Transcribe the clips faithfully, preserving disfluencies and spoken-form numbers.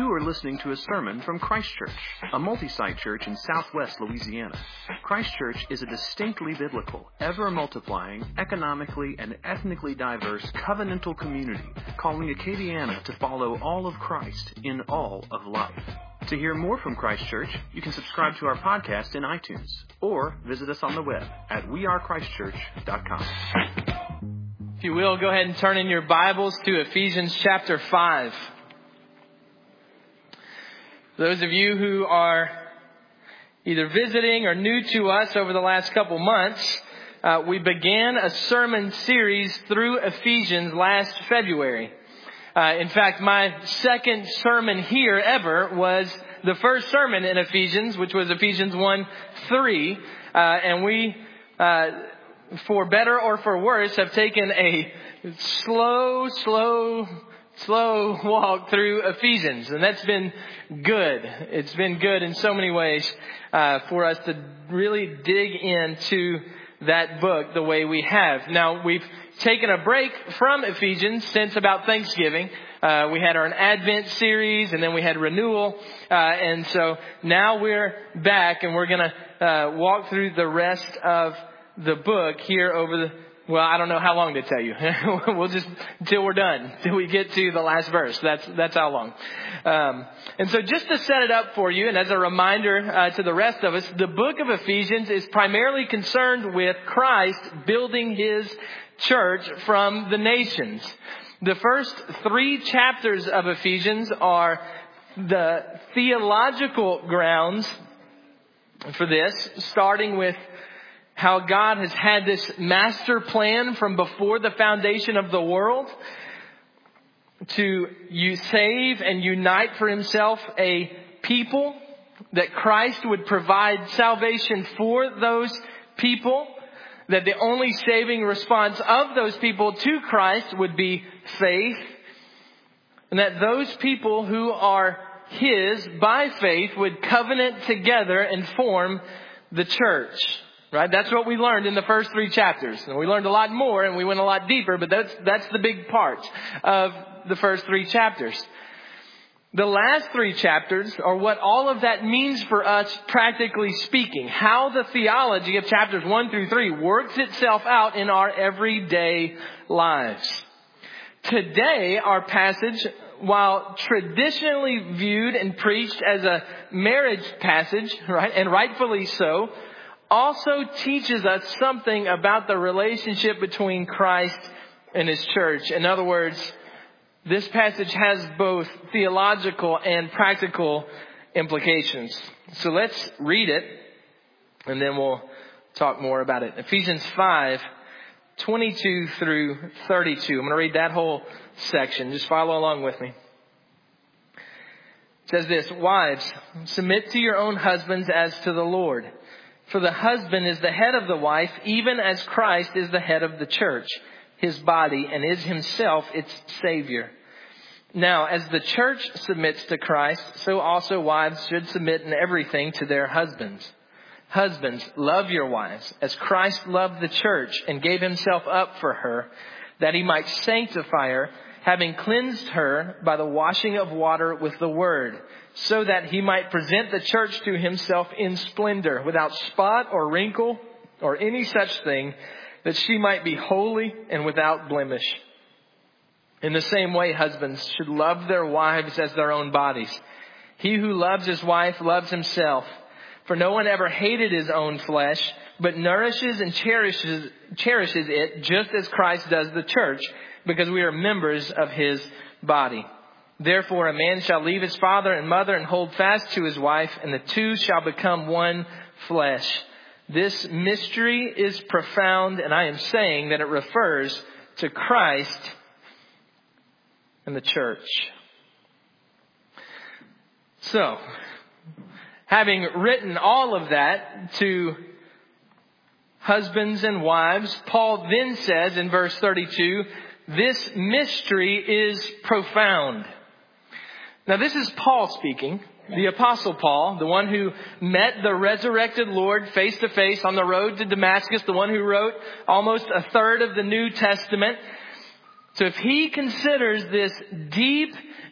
You are listening to a sermon from Christ Church, a multi-site church in southwest Louisiana. Christ Church is a distinctly biblical, ever-multiplying, economically and ethnically diverse covenantal community calling Acadiana to follow all of Christ in all of life. To hear more from Christ Church, you can subscribe to our podcast in iTunes or visit us on the web at we are christ church dot com. If you will, go ahead and turn in your Bibles to Ephesians chapter five. Those of you who are either visiting or new to us over the last couple months, uh, we began a sermon series through Ephesians last February. Uh, in fact, my second sermon here ever was the first sermon in Ephesians, which was Ephesians one three. Uh, and we, uh, for better or for worse, have taken a slow, slow, slow walk through Ephesians. And that's been good. It's been good in so many ways uh, for us to really dig into that book the way we have. Now, we've taken a break from Ephesians since about Thanksgiving. Uh, we had our Advent series and then we had renewal. Uh, and so now we're back and we're going to uh, walk through the rest of the book here over the, well, I don't know how long to tell you. We'll just, until we're done, till we get to the last verse. That's, that's how long. Um, and so just to set it up for you, and as a reminder uh, to the rest of us, the book of Ephesians is primarily concerned with Christ building his church from the nations. The first three chapters of Ephesians are the theological grounds for this, starting with how God has had this master plan from before the foundation of the world to you save and unite for himself a people, that Christ would provide salvation for those people, that the only saving response of those people to Christ would be faith, and that those people who are his by faith would covenant together and form the church. Right? That's what we learned in the first three chapters. And we learned a lot more and we went a lot deeper, but that's, that's the big part of the first three chapters. The last three chapters are what all of that means for us, practically speaking. How the theology of chapters one through three works itself out in our everyday lives. Today, our passage, while traditionally viewed and preached as a marriage passage, right, and rightfully so, also teaches us something about the relationship between Christ and his church. In other words, this passage has both theological and practical implications. So let's read it and then we'll talk more about it. Ephesians five, twenty-two through thirty-two. I'm going to read that whole section. Just follow along with me. It says this: Wives, submit to your own husbands as to the Lord. For the husband is the head of the wife, even as Christ is the head of the church, his body, and is himself its Savior. Now, as the church submits to Christ, so also wives should submit in everything to their husbands. Husbands, love your wives, as Christ loved the church and gave himself up for her, that he might sanctify her, having cleansed her by the washing of water with the word, so that he might present the church to himself in splendor, without spot or wrinkle or any such thing, that she might be holy and without blemish. In the same way, husbands should love their wives as their own bodies. He who loves his wife loves himself. For no one ever hated his own flesh, but nourishes and cherishes, cherishes it, just as Christ does the church, because we are members of his body. Therefore, a man shall leave his father and mother and hold fast to his wife, and the two shall become one flesh. This mystery is profound, and I am saying that it refers to Christ and the church. So, having written all of that to husbands and wives, Paul then says in verse thirty-two, this mystery is profound. Now, this is Paul speaking, the Apostle Paul, the one who met the resurrected Lord face to face on the road to Damascus, the one who wrote almost a third of the New Testament. So if he considers this deep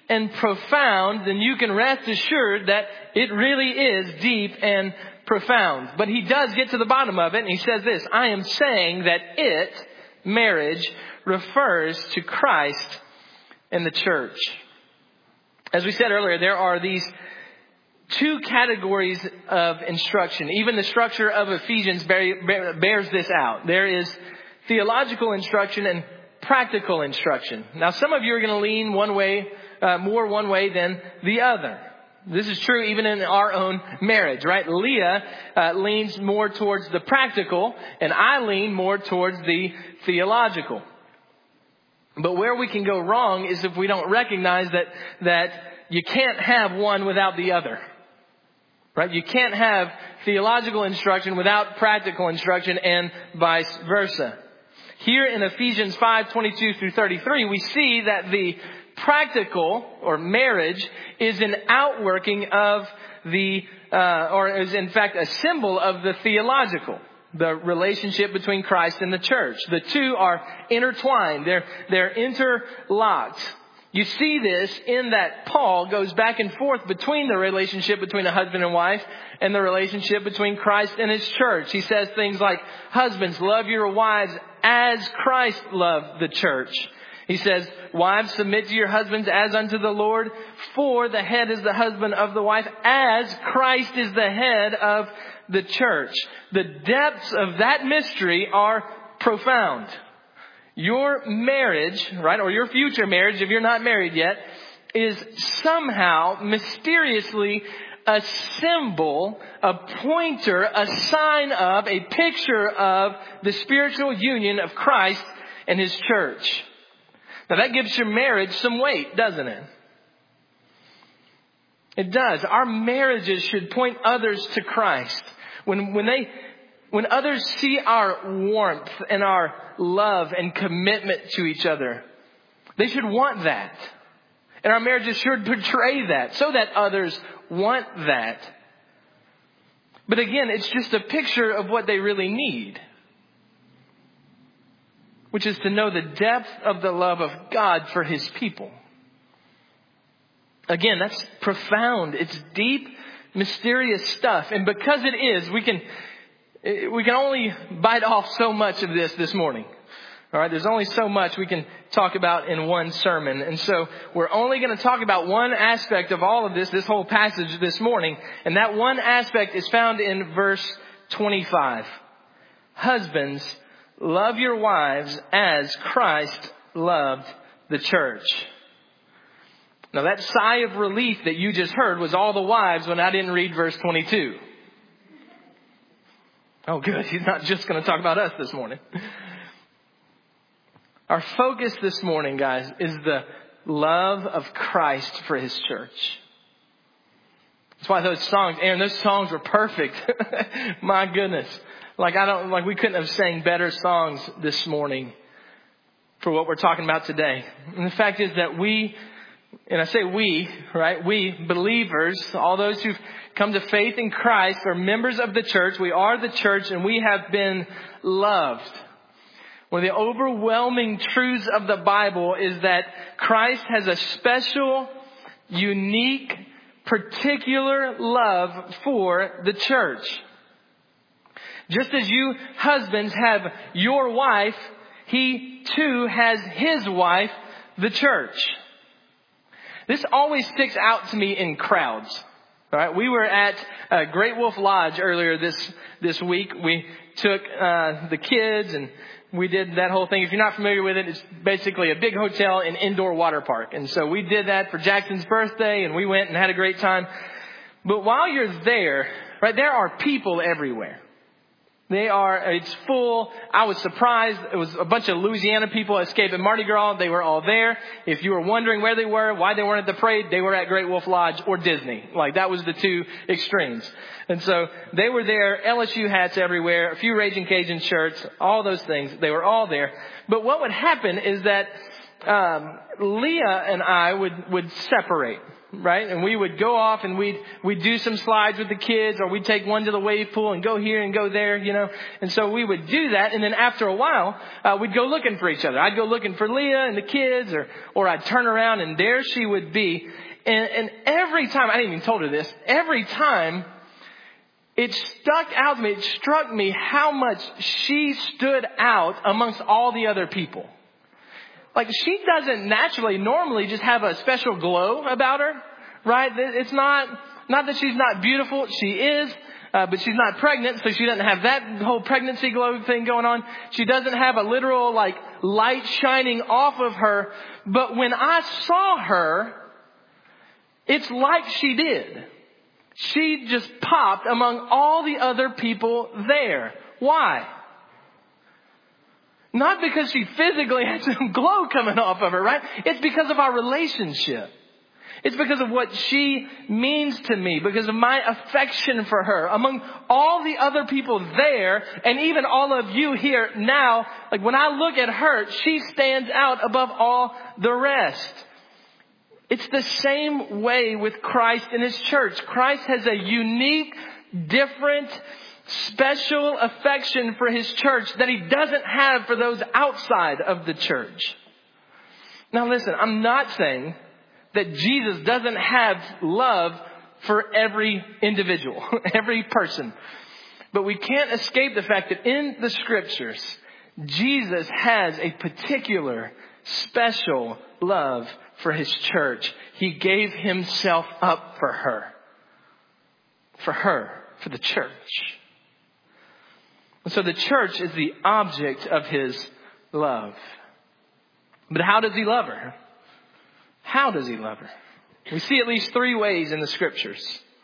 and profound, then you can rest assured that it really is deep and profound. But he does get to the bottom of it, and he says this: I am saying that it, marriage, refers to Christ and the church. As we said earlier, there are these two categories of instruction. Even the structure of Ephesians bears this out. There is theological instruction and practical instruction. Now, some of you are going to lean one way, uh, more one way than the other. This is true even in our own marriage, right? Leah uh, leans more towards the practical, and I lean more towards the theological. But where we can go wrong is if we don't recognize that that you can't have one without the other. Right? You can't have theological instruction without practical instruction, and vice versa. Here in Ephesians five twenty-two through thirty-three, we see that the practical, or marriage, is an outworking of the, uh, or is in fact a symbol of the theological, the relationship between Christ and the church. The two are intertwined. They're, they're interlocked. You see this in that Paul goes back and forth between the relationship between a husband and wife and the relationship between Christ and his church. He says things like, husbands, love your wives as Christ loved the church. He says, wives, submit to your husbands as unto the Lord, for the head is the husband of the wife, as Christ is the head of the church. The depths of that mystery are profound. Your marriage, right, or your future marriage, if you're not married yet, is somehow mysteriously a symbol, a pointer, a sign of, a picture of the spiritual union of Christ and his church. Now that gives your marriage some weight, doesn't it? It does. Our marriages should point others to Christ. When, when they, when others see our warmth and our love and commitment to each other, they should want that. And our marriages should portray that so that others want that. But again, it's just a picture of what they really need, which is to know the depth of the love of God for his people. Again, that's profound. It's deep, mysterious stuff. And because it is, we can we can only bite off so much of this this morning. All right, there's only so much we can talk about in one sermon. And so we're only going to talk about one aspect of all of this, this whole passage this morning. And that one aspect is found in verse twenty-five. Husbands, love your wives as Christ loved the church. Now that sigh of relief that you just heard was all the wives when I didn't read verse twenty-two. Oh good, he's not just going to talk about us this morning. Our focus this morning, guys, is the love of Christ for his church. That's why those songs, Aaron, those songs were perfect. My goodness. Like I don't, like we couldn't have sang better songs this morning for what we're talking about today. And the fact is that we, and I say we, right? We believers, all those who've come to faith in Christ are members of the church. We are the church and we have been loved. One of the overwhelming truths of the Bible is that Christ has a special, unique, particular love for the church. Just as you husbands have your wife, he too has his wife, the church. This always sticks out to me in crowds. All right, we were at uh, Great Wolf Lodge earlier this this week. We took uh, the kids and we did that whole thing. If you're not familiar with it, it's basically a big hotel and indoor water park. And so we did that for Jackson's birthday and we went and had a great time. But while you're there, right, there are people everywhere. They are, it's full. I was surprised. It was a bunch of Louisiana people escaping Mardi Gras. They were all there. If you were wondering where they were, why they weren't at the parade, they were at Great Wolf Lodge or Disney. Like that was the two extremes. And so they were there, L S U hats everywhere, a few Raging Cajun shirts, all those things. They were all there. But what would happen is that um, Leah and I would, would separate. right? And we would go off and we'd, we'd do some slides with the kids, or we'd take one to the wave pool and go here and go there, you know. And so we would do that. And then after a while, uh, we'd go looking for each other. I'd go looking for Leah and the kids, or, or I'd turn around and there she would be. And, and every time, I didn't even told her this, every time it stuck out to me, it struck me how much she stood out amongst all the other people. Like, she doesn't naturally normally just have a special glow about her, right? It's not, not that she's not beautiful. She is, uh, but she's not pregnant. So she doesn't have that whole pregnancy glow thing going on. She doesn't have a literal like light shining off of her. But when I saw her, it's like she did. She just popped among all the other people there. Why? Not because she physically had some glow coming off of her, right? It's because of our relationship. It's because of what she means to me, because of my affection for her. Among all the other people there, and even all of you here now, like when I look at her, she stands out above all the rest. It's the same way with Christ and His church. Christ has a unique, different, special affection for His church that He doesn't have for those outside of the church. Now listen, I'm not saying that Jesus doesn't have love for every individual, every person. But we can't escape the fact that in the Scriptures, Jesus has a particular, special love for His church. He gave Himself up for her. For her. For the church. And so the church is the object of His love. But how does He love her? How does He love her? We see at least three ways in the Scriptures.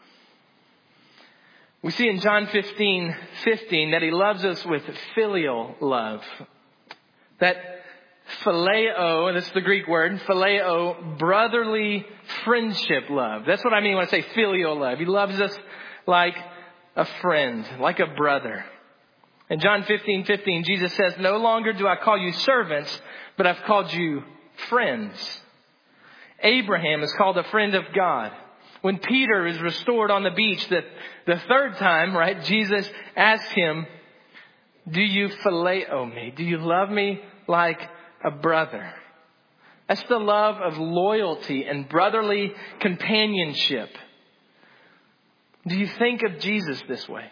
We see in John fifteen fifteen that He loves us with filial love. That phileo, that's the Greek word, phileo, brotherly friendship love. That's what I mean when I say filial love. He loves us like a friend, like a brother. In John fifteen fifteen, Jesus says, "No longer do I call you servants, but I've called you friends." Abraham is called a friend of God. When Peter is restored on the beach the, the third time, right, Jesus asked him, "Do you phileo me? Do you love me like a brother?" That's the love of loyalty and brotherly companionship. Do you think of Jesus this way?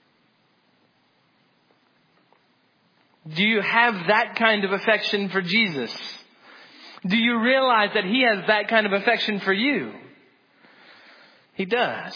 Do you have that kind of affection for Jesus? Do you realize that He has that kind of affection for you? He does.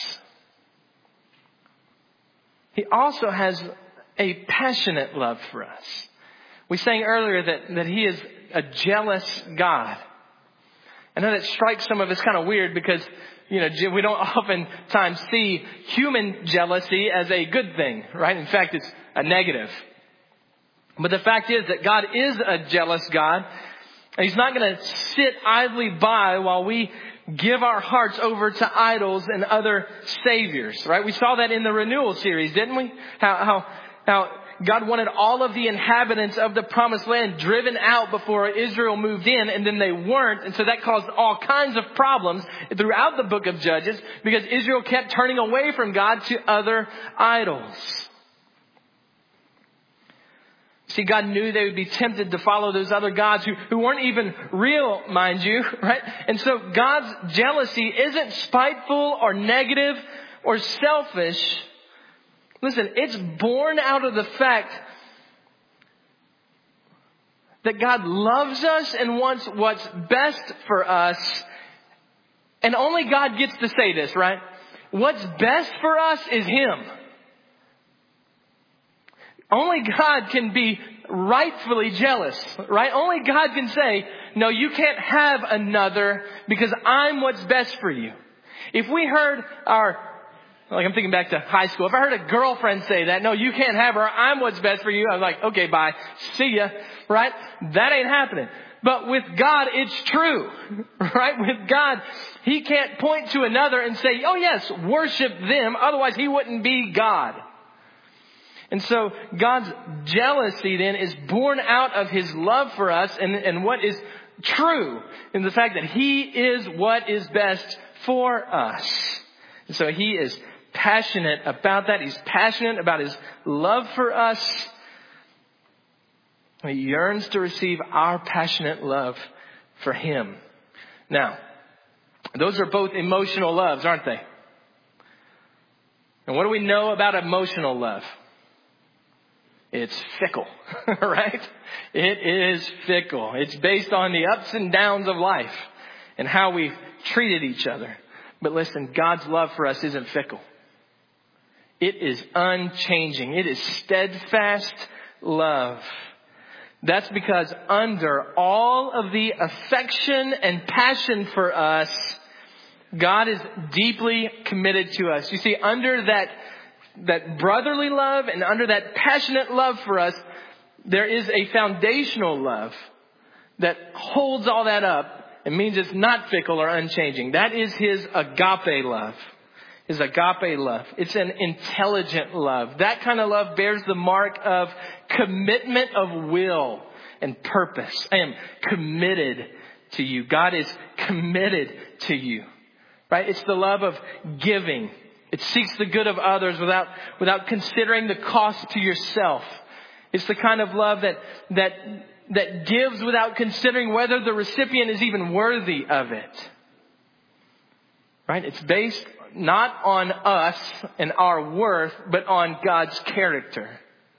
He also has a passionate love for us. We sang earlier that, that He is a jealous God. I know that strikes some of us kind of weird because, you know, we don't oftentimes see human jealousy as a good thing, right? In fact, it's a negative. But the fact is that God is a jealous God. And He's not going to sit idly by while we give our hearts over to idols and other saviors, right? We saw that in the renewal series, didn't we? How, how, how God wanted all of the inhabitants of the promised land driven out before Israel moved in, and then they weren't. And so that caused all kinds of problems throughout the book of Judges because Israel kept turning away from God to other idols. See, God knew they would be tempted to follow those other gods who, who weren't even real, mind you, right? And so God's jealousy isn't spiteful or negative or selfish. Listen, it's born out of the fact that God loves us and wants what's best for us. And only God gets to say this, right? What's best for us is Him. Only God can be rightfully jealous, right? Only God can say, no, you can't have another because I'm what's best for you. If we heard our, like I'm thinking back to high school, if I heard a girlfriend say that, no, you can't have her, I'm what's best for you, I was like, okay, bye, see ya, right? That ain't happening. But with God, it's true, right? With God, He can't point to another and say, oh yes, worship them, otherwise He wouldn't be God. And so God's jealousy then is born out of His love for us and, and what is true in the fact that He is what is best for us. And so he is passionate about that. He's passionate about his love for us. He yearns to receive our passionate love for him. Now, those are both emotional loves, aren't they? And what do we know about emotional love? It's fickle, right? It is fickle. It's based on the ups and downs of life and how we've treated each other. But listen, God's love for us isn't fickle. It is unchanging. It is steadfast love. That's because under all of the affection and passion for us, God is deeply committed to us. You see, under that that brotherly love and under that passionate love for us, there is a foundational love that holds all that up and means it's not fickle or unchanging. That is his agape love. His agape love. It's an intelligent love. That kind of love bears the mark of commitment of will and purpose. I am committed to you. God is committed to you. Right? It's the love of giving. It seeks the good of others without, without considering the cost to yourself. It's the kind of love that, that, that gives without considering whether the recipient is even worthy of it. Right? It's based not on us and our worth, but on God's character.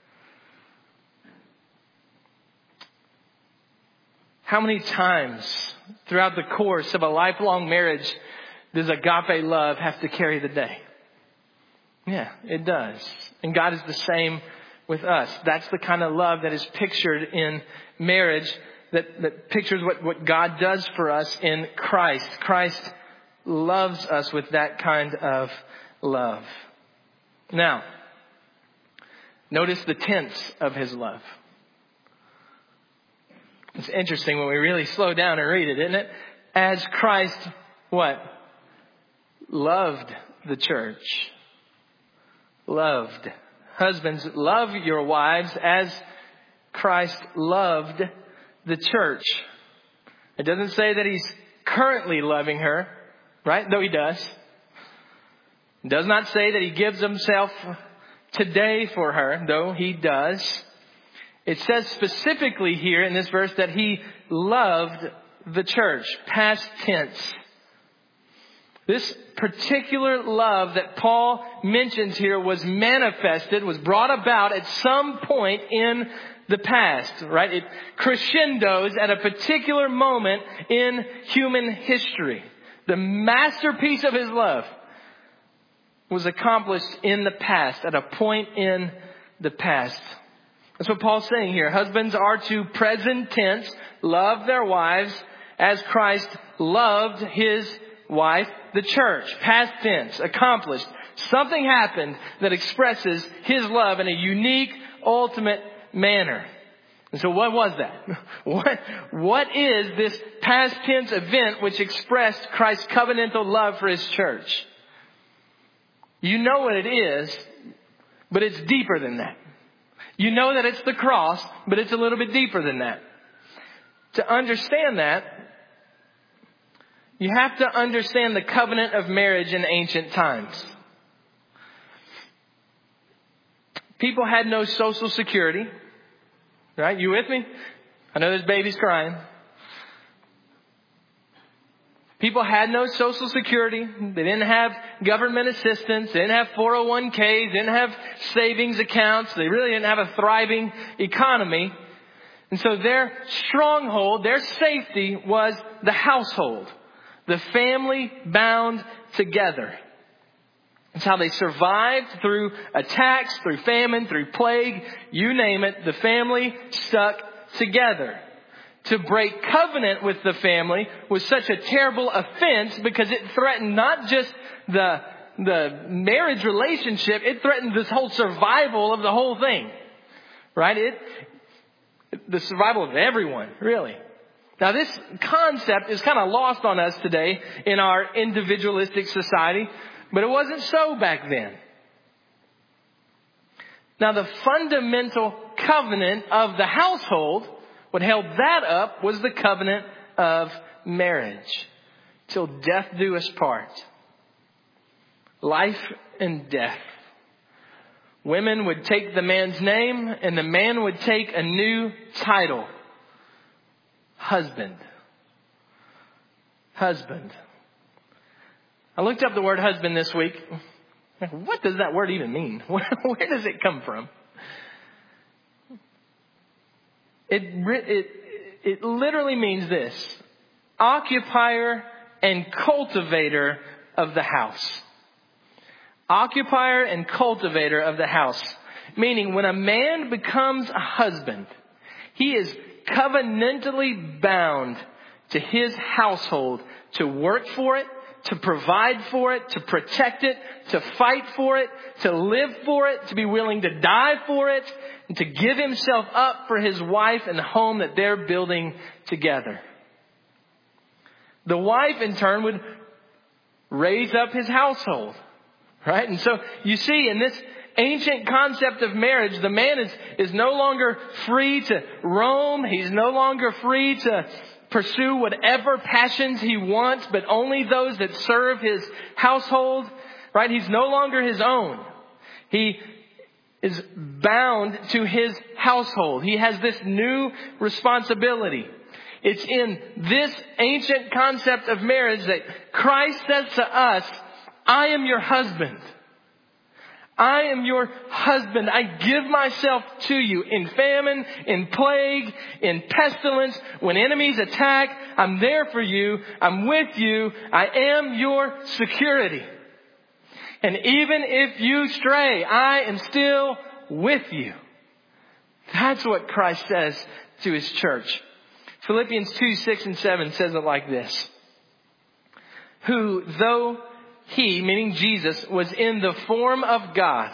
How many times throughout the course of a lifelong marriage does agape love have to carry the day? Yeah, it does. And God is the same with us. That's the kind of love that is pictured in marriage, that, that pictures what, what God does for us in Christ. Christ loves us with that kind of love. Now, notice the tense of his love. It's interesting when we really slow down and read it, isn't it? As Christ, what? Loved the church. Loved. Husbands, love your wives as Christ loved the church. It doesn't say that he's currently loving her, right? Though he does. It does not say that he gives himself today for her, though he does. It says specifically here in this verse that he loved the church. Past tense. This particular love that Paul mentions here was manifested, was brought about at some point in the past, right? It crescendos at a particular moment in human history. The masterpiece of his love was accomplished in the past, at a point in the past. That's what Paul's saying here. Husbands are to, present tense, love their wives as Christ loved his wife, the church. Past tense, accomplished. Something happened that expresses his love in a unique, ultimate manner. And so what was that? What, what is this past tense event which expressed Christ's covenantal love for his church? You know what it is, but it's deeper than that. You know that it's the cross, but it's a little bit deeper than that. To understand that, you have to understand the covenant of marriage in ancient times. People had no social security. Right? You with me? I know there's babies crying. People had no social security. They didn't have government assistance. They didn't have four oh one k's. They didn't have savings accounts. They really didn't have a thriving economy. And so their stronghold, their safety was the household. The family bound together. It's how they survived through attacks, through famine, through plague, you name it. The family stuck together. To break covenant with the family was such a terrible offense because it threatened not just the, the marriage relationship, it threatened this whole survival of the whole thing. Right? It, the survival of everyone, really. Now this concept is kind of lost on us today in our individualistic society. But it wasn't so back then. Now the fundamental covenant of the household, what held that up was the covenant of marriage. till death do us part. Life and death. Women would take the man's name and the man would take a new title. Husband. Husband. I looked up the word husband this week. What does that word even mean? Where, where does it come from? It, it, it literally means this. Occupier and cultivator of the house. Occupier and cultivator of the house. Meaning when a man becomes a husband, he is covenantally bound to his household to work for it, to provide for it, to protect it, to fight for it, to live for it, to be willing to die for it, and to give himself up for his wife and the home that they're building together. The wife, in turn, would raise up his household, right? And so you see in this ancient concept of marriage, the man is, is no longer free to roam. He's no longer free to pursue whatever passions he wants, but only those that serve his household, right? He's no longer his own. He is bound to his household. He has this new responsibility. It's in this ancient concept of marriage that Christ says to us, I am your husband. I am your husband. I give myself to you in famine, in plague, in pestilence. When enemies attack, I'm there for you. I'm with you. I am your security. And even if you stray, I am still with you. That's what Christ says to his church. Philippians two, six and seven says it like this. Who, though he, meaning Jesus, was in the form of God,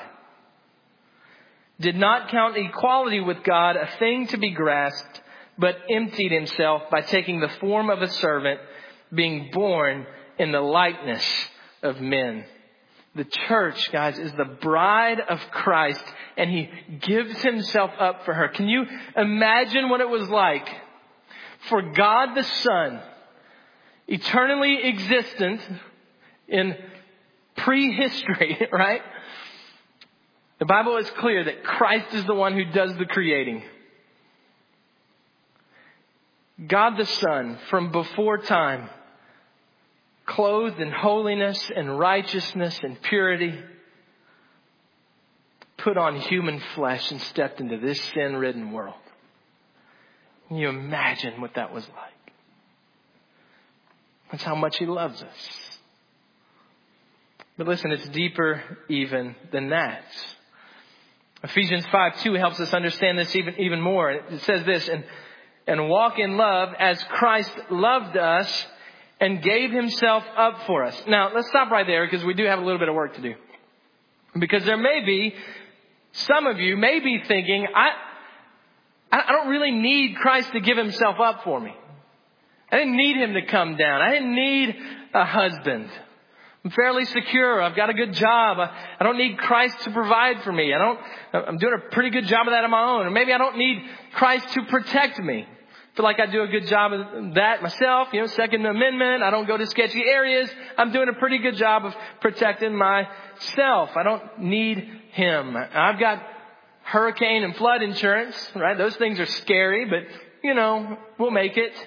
did not count equality with God a thing to be grasped, but emptied himself by taking the form of a servant, being born in the likeness of men. The church, guys, is the bride of Christ, and he gives himself up for her. Can you imagine what it was like for God the Son, eternally existent in prehistory, right? The Bible is clear that Christ is the one who does the creating. God the Son, from before time, clothed in holiness and righteousness and purity, put on human flesh and stepped into this sin-ridden world. Can you imagine what that was like? That's how much he loves us. But listen, it's deeper even than that. Ephesians five two helps us understand this even, even more. It says this, and, and walk in love as Christ loved us and gave himself up for us. Now, let's stop right there because we do have a little bit of work to do. Because there may be, some of you may be thinking, I, I don't really need Christ to give himself up for me. I didn't need him to come down. I didn't need a husband. I'm fairly secure. I've got a good job. I, I don't need Christ to provide for me. I don't, I'm doing a pretty good job of that on my own. Or maybe I don't need Christ to protect me. I feel like I do a good job of that myself. You know, Second Amendment. I don't go to sketchy areas. I'm doing a pretty good job of protecting myself. I don't need him. I've got hurricane and flood insurance, right? Those things are scary, but you know, we'll make it.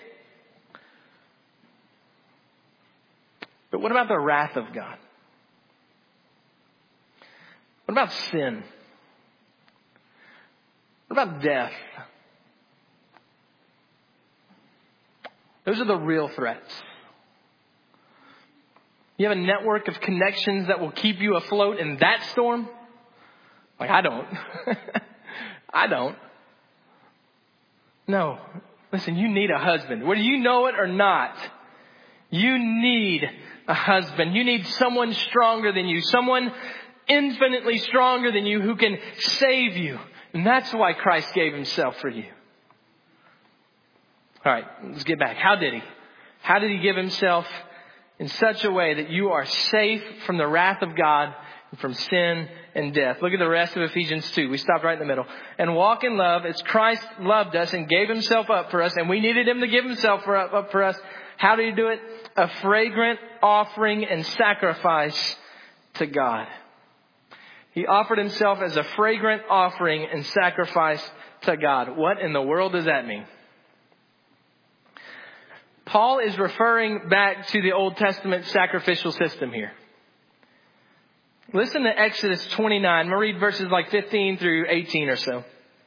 But what about the wrath of God? What about sin? What about death? Those are the real threats. You have a network of connections that will keep you afloat in that storm? Like, I don't. I don't. No. Listen, you need a husband. Whether you know it or not, you need a husband. You need someone stronger than you. Someone infinitely stronger than you who can save you. And that's why Christ gave himself for you. All right, let's get back. How did he? How did he give himself in such a way that you are safe from the wrath of God and from sin and death? Look at the rest of Ephesians two. We stopped right in the middle. And walk in love as Christ loved us and gave himself up for us. And we needed him to give himself for, up for us. How did he do it? a fragrant offering and sacrifice to God. He offered himself as a fragrant offering and sacrifice to God. What in the world does that mean? Paul is referring back to the Old Testament sacrificial system here. Listen to Exodus twenty-nine. I'm going to read verses like fifteen through eighteen or so.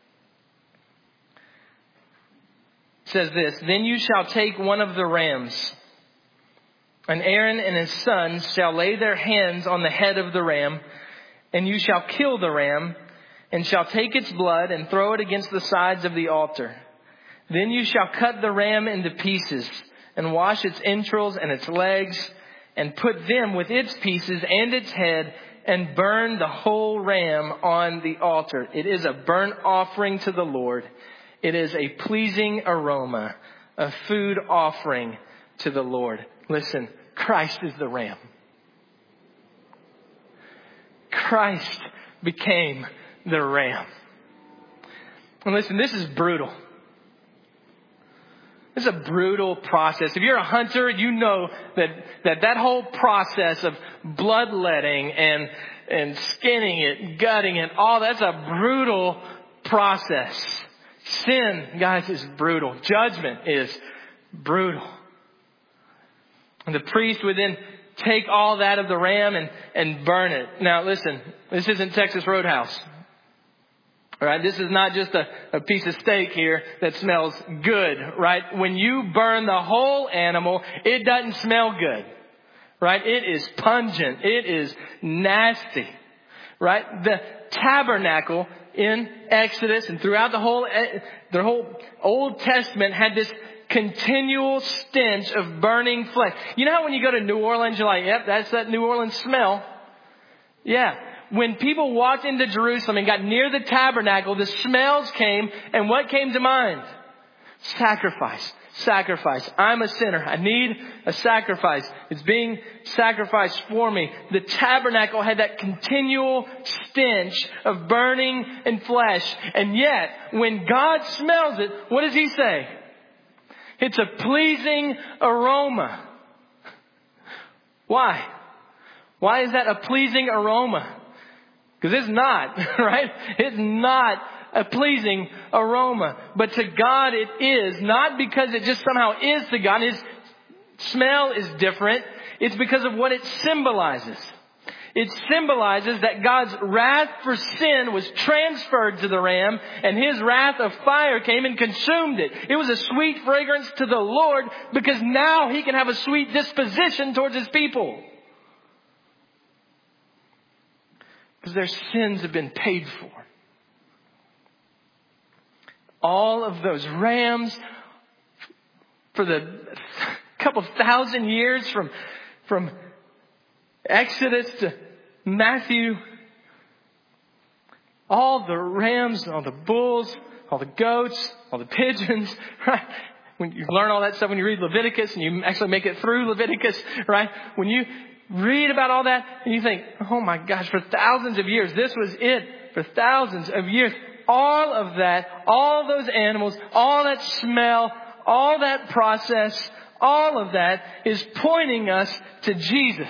It says this, "Then you shall take one of the rams, and Aaron and his sons shall lay their hands on the head of the ram, and you shall kill the ram, and shall take its blood and throw it against the sides of the altar. Then you shall cut the ram into pieces, and wash its entrails and its legs, and put them with its pieces and its head, and burn the whole ram on the altar. It is a burnt offering to the Lord. It is a pleasing aroma, a food offering to the Lord." Listen, Christ is the ram. Christ became the ram. And listen, this is brutal. This is a brutal process. If you're a hunter, you know that that, that whole process of bloodletting and, and skinning it, gutting it, all that's a brutal process. Sin, guys, is brutal. Judgment is brutal. And the priest would then take all that of the ram and, and burn it. Now, listen, this isn't Texas Roadhouse. All right, this is not just a, a piece of steak here that smells good, right? When you burn the whole animal, it doesn't smell good, right? It is pungent. It is nasty, right? The tabernacle in Exodus and throughout the whole, the whole Old Testament had this continual stench of burning flesh. You know how when you go to New Orleans, you're like, yep, that's that New Orleans smell. Yeah. When people walked into Jerusalem and got near the tabernacle, the smells came, and what came to mind? Sacrifice. Sacrifice. I'm a sinner. I need a sacrifice. It's being sacrificed for me. The tabernacle had that continual stench of burning and flesh. And yet, when God smells it, what does He say? It's a pleasing aroma. Why? Why is that a pleasing aroma? Because it's not, right? It's not a pleasing aroma. But to God it is. Not because it just somehow is to God. His smell is different. It's because of what it symbolizes. It symbolizes that God's wrath for sin was transferred to the ram, and His wrath of fire came and consumed it. It was a sweet fragrance to the Lord because now He can have a sweet disposition towards His people. Because their sins have been paid for. All of those rams for the couple thousand years from, from Exodus to Matthew, all the rams, all the bulls, all the goats, all the pigeons, right? When you learn all that stuff when you read Leviticus and you actually make it through Leviticus, right? When you read about all that and you think, oh my gosh, for thousands of years, this was it. For thousands of years, all of that, all those animals, all that smell, all that process, all of that is pointing us to Jesus.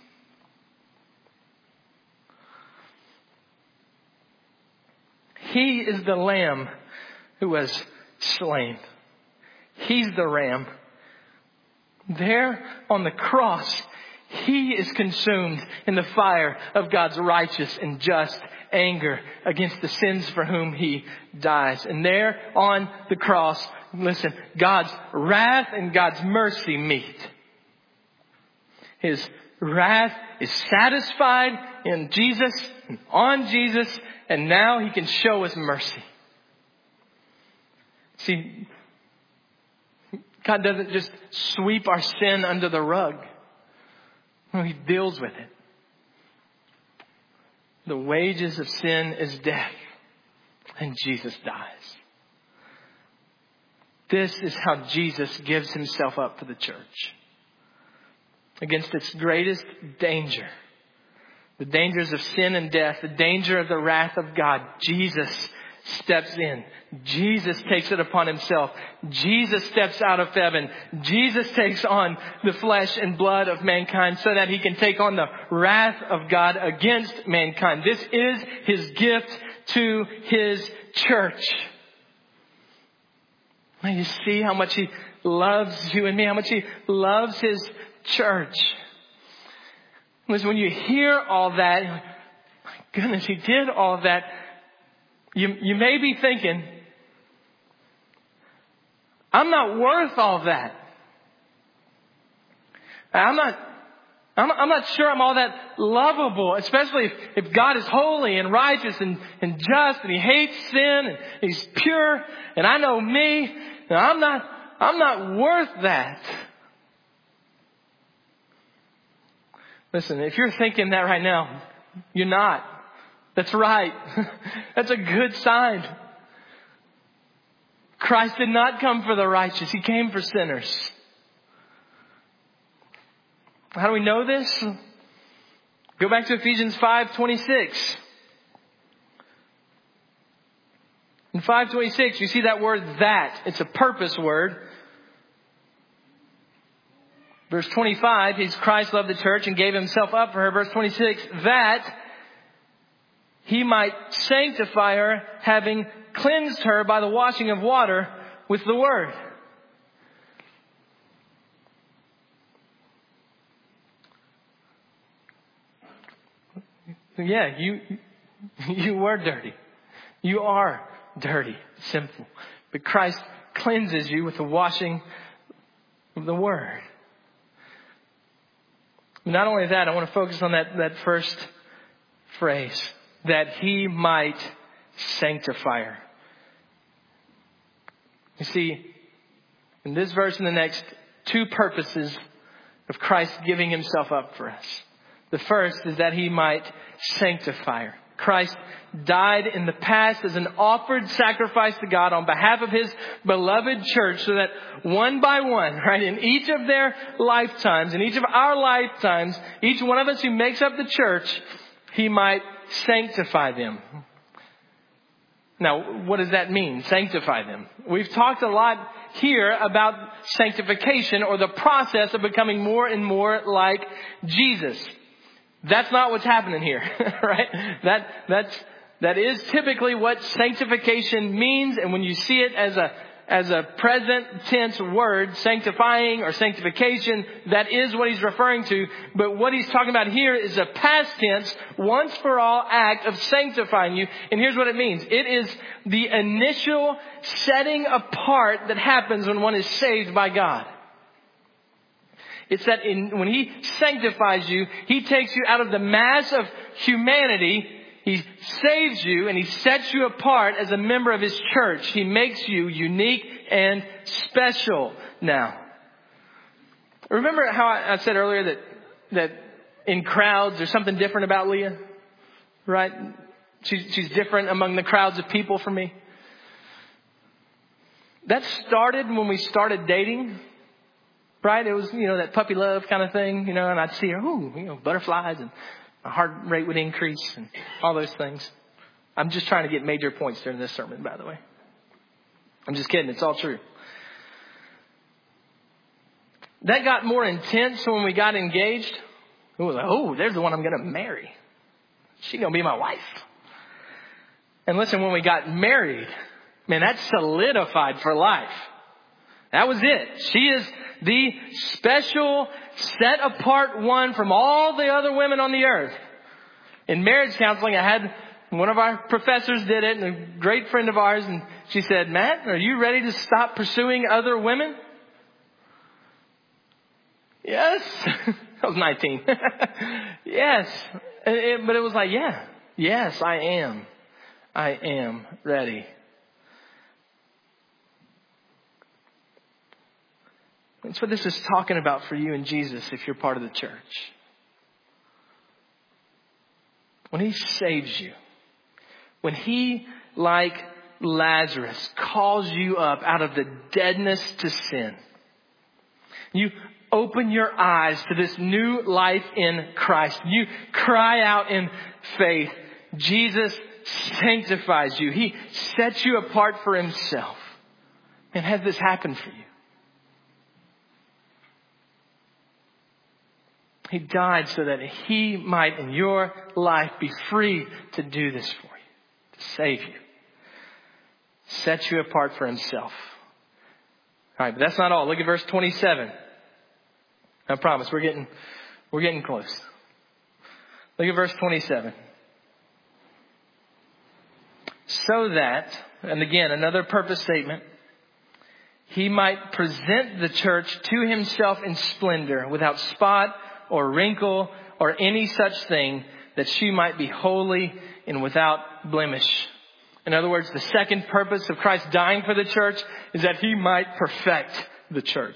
He is the Lamb who was slain. He's the Ram. There on the cross, He is consumed in the fire of God's righteous and just anger against the sins for whom He dies. And there on the cross, listen, God's wrath and God's mercy meet. His wrath is satisfied in Jesus, and on Jesus, and now He can show us mercy. See, God doesn't just sweep our sin under the rug. No, He deals with it. The wages of sin is death, and Jesus dies. This is how Jesus gives Himself up for the church. Against its greatest danger, the dangers of sin and death, the danger of the wrath of God, Jesus steps in. Jesus takes it upon himself. Jesus steps out of heaven. Jesus takes on the flesh and blood of mankind so that he can take on the wrath of God against mankind. This is his gift to his church. Now you see how much he loves you and me, how much he loves his church. Listen, when you hear all that, you're like, my goodness, he did all that. You, you may be thinking, I'm not worth all that. I'm not, I'm, I'm not sure I'm all that lovable, especially if, if God is holy and righteous and, and just and he hates sin and he's pure and I know me. And I'm not, I'm not worth that. Listen, if you're thinking that right now, you're not. That's right. That's a good sign. Christ did not come for the righteous. He came for sinners. How do we know this? Go back to Ephesians five twenty-six. In five twenty-six, you see that word that. It's a purpose word. Verse twenty-five, he's Christ loved the church and gave himself up for her. Verse twenty-six, that he might sanctify her, having cleansed her by the washing of water with the word. Yeah, you you were dirty. You are dirty, sinful. But Christ cleanses you with the washing of the word. Not only that, I want to focus on that, that first phrase. That he might sanctify her. You see, in this verse and the next, two purposes of Christ giving himself up for us. The first is that he might sanctify her. Christ died in the past as an offered sacrifice to God on behalf of his beloved church so that one by one, right, in each of their lifetimes, in each of our lifetimes, each one of us who makes up the church, he might sanctify them. Now, what does that mean? Sanctify them. We've talked a lot here about sanctification or the process of becoming more and more like Jesus. That's not what's happening here, right? That, that's, that is typically what sanctification means. And when you see it as a, as a present tense word, sanctifying or sanctification, that is what he's referring to. But what he's talking about here is a past tense, once for all act of sanctifying you. And here's what it means. It is the initial setting apart that happens when one is saved by God. It's that in, when he sanctifies you, he takes you out of the mass of humanity. He saves you and he sets you apart as a member of his church. He makes you unique and special now. Remember how I said earlier that, that in crowds there's something different about Leah? Right? She's, she's different among the crowds of people for me. That started when we started dating. Right? It was, you know, that puppy love kind of thing, you know, and I'd see her, ooh, you know, butterflies and my heart rate would increase and all those things. I'm just trying to get major points during this sermon, by the way. I'm just kidding. It's all true. That got more intense when we got engaged. It was like, oh, there's the one I'm going to marry. She's going to be my wife. And listen, when we got married, man, that's solidified for life. That was it. She is the special, set apart one from all the other women on the earth. In marriage counseling, I had one of our professors did it, and a great friend of ours, and she said, Matt, are you ready to stop pursuing other women? Yes. I was nineteen. Yes. It, it, but it was like, yeah, yes, I am. I am ready. That's what this is talking about for you and Jesus if you're part of the church. When he saves you, when he, like Lazarus, calls you up out of the deadness to sin, you open your eyes to this new life in Christ. You cry out in faith, Jesus sanctifies you. He sets you apart for himself. And has this happened for you? He died so that he might in your life be free to do this for you, to save you, set you apart for himself. All right, but that's not all. Look at verse twenty-seven. I promise we're getting we're getting close. Look at verse twenty-seven. So that, and again, another purpose statement, he might present the church to himself in splendor, without spot or wrinkle or any such thing, that she might be holy and without blemish. In other words, the second purpose of Christ dying for the church is that he might perfect the church.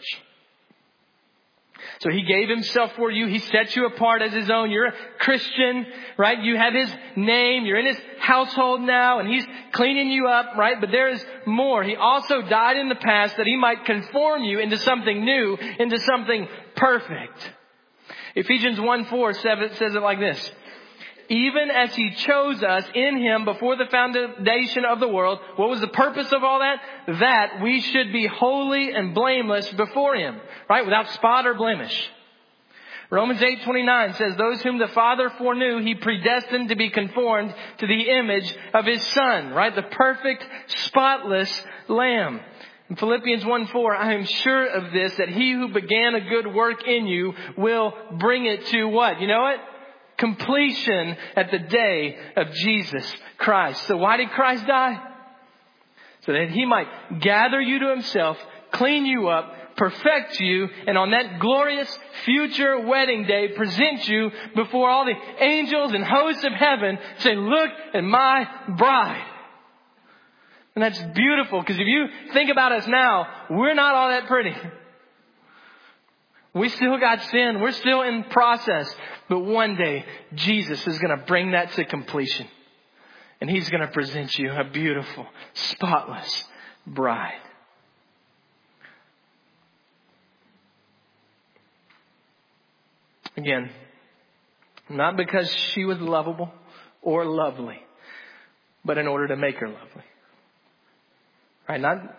So he gave himself for you. He set you apart as his own. You're a Christian, right? You have his name. You're in his household now, and he's cleaning you up, right? But there is more. He also died in the past that he might conform you into something new, into something perfect. Ephesians one four says it like this. Even as he chose us in him before the foundation of the world. What was the purpose of all that? That we should be holy and blameless before him. Right? Without spot or blemish. Romans eight twenty-nine says, those whom the Father foreknew, he predestined to be conformed to the image of his Son. Right? The perfect, spotless Lamb. In Philippians one four, I am sure of this, that he who began a good work in you will bring it to what? You know what? Completion at the day of Jesus Christ. So why did Christ die? So that he might gather you to himself, clean you up, perfect you, and on that glorious future wedding day, present you before all the angels and hosts of heaven, say, look at my bride. And that's beautiful, because if you think about us now, we're not all that pretty. We still got sin. We're still in process. But one day, Jesus is going to bring that to completion. And he's going to present you a beautiful, spotless bride. Again, not because she was lovable or lovely, but in order to make her lovely. Right? Not,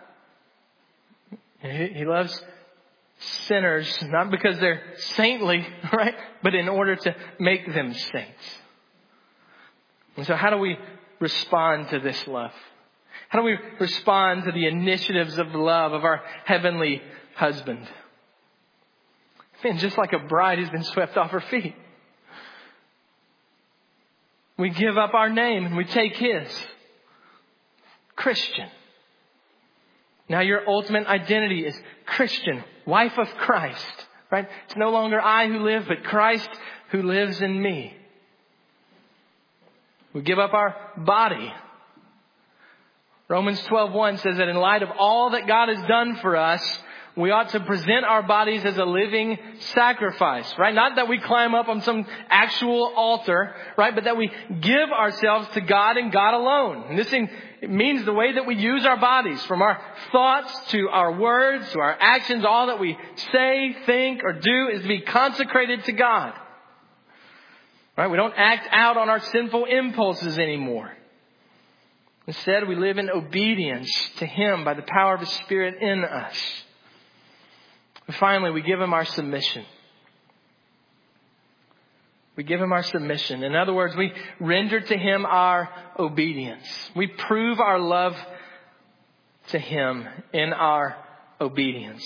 he loves sinners, not because they're saintly, right? But in order to make them saints. And so how do we respond to this love? How do we respond to the initiatives of love of our heavenly husband? Man, just like a bride who's been swept off her feet. We give up our name and we take his. Christian. Now your ultimate identity is Christian, wife of Christ, right? It's no longer I who live, but Christ who lives in me. We give up our body. Romans twelve one says that in light of all that God has done for us, we ought to present our bodies as a living sacrifice, right? Not that we climb up on some actual altar, right? But that we give ourselves to God and God alone. And this thing, it means the way that we use our bodies, from our thoughts to our words to our actions, all that we say, think, or do is to be consecrated to God. Right? We don't act out on our sinful impulses anymore. Instead, we live in obedience to him by the power of his Spirit in us. And finally, we give him our submission. We give him our submission. In other words, we render to him our obedience. We prove our love to him in our obedience.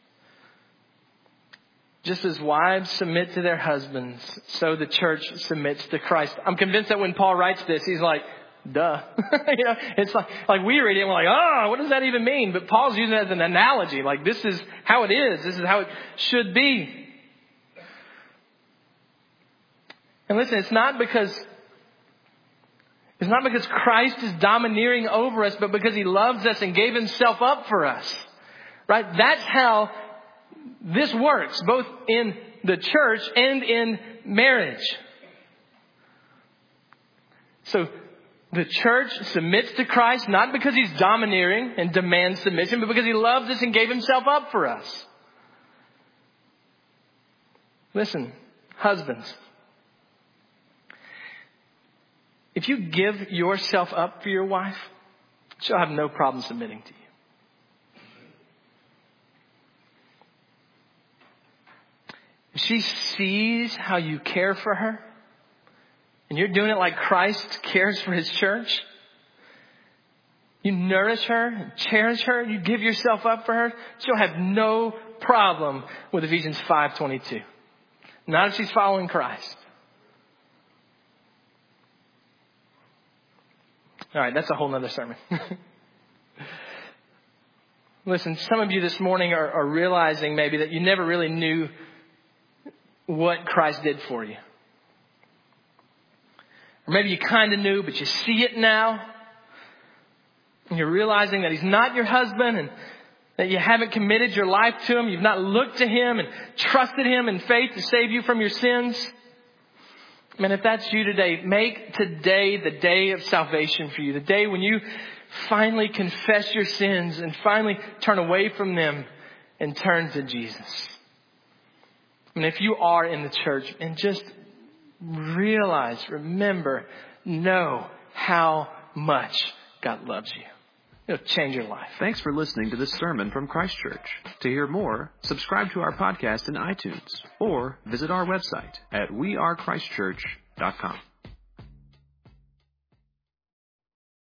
Just as wives submit to their husbands, so the church submits to Christ. I'm convinced that when Paul writes this, he's like, duh. you know, it's like, like we read it and we're like, oh, what does that even mean? But Paul's using it as an analogy. Like, this is how it is. This is how it should be. And listen, it's not because, it's not because Christ is domineering over us, but because he loves us and gave himself up for us. Right? That's how this works, both in the church and in marriage. So, the church submits to Christ not because he's domineering and demands submission, but because he loves us and gave himself up for us. Listen, husbands. if you give yourself up for your wife, she'll have no problem submitting to you. If she sees how you care for her, and you're doing it like Christ cares for his church, you nourish her and cherish her, you give yourself up for her, she'll have no problem with Ephesians five twenty-two. Not if she's following Christ. All right, that's a whole nother sermon. Listen, some of you this morning are, are realizing maybe that you never really knew what Christ did for you. Or maybe you kind of knew, but you see it now. And you're realizing that he's not your husband and that you haven't committed your life to him. You've not looked to him and trusted him in faith to save you from your sins. Man, if that's you today, make today the day of salvation for you. The day when you finally confess your sins and finally turn away from them and turn to Jesus. And if you are in the church, and just realize, remember, know how much God loves you. It'll change your life. Thanks for listening to this sermon from Christ Church. To hear more, subscribe to our podcast in iTunes or visit our website at we are christ church dot com.